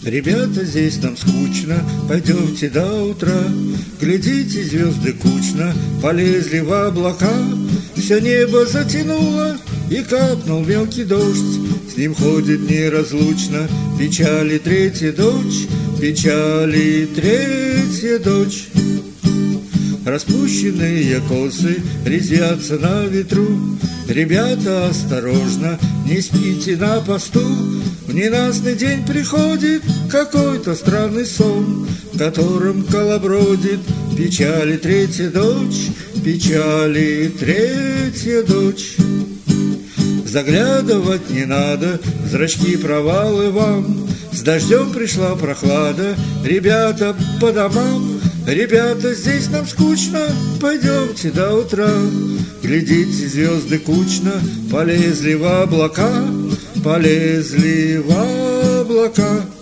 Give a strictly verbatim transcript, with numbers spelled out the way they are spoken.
Ребята, здесь нам скучно, пойдемте до утра. Глядите, звезды кучно полезли в облака. Все небо затянуло, и капнул мелкий дождь. С ним ходит неразлучно печали третья дочь, печали третья дочь. Распущенные косы резвятся на ветру. Ребята, осторожно, не спите на посту. В ненастный день приходит какой-то странный сон, в котором колобродит печали третья дочь, печали третья дочь. Заглядывать не надо, зрачки провалы вам. С дождем пришла прохлада, ребята, по домам. Ребята, здесь нам скучно, пойдемте до утра. Глядите, звезды кучно полезли в облака, полезли в облака.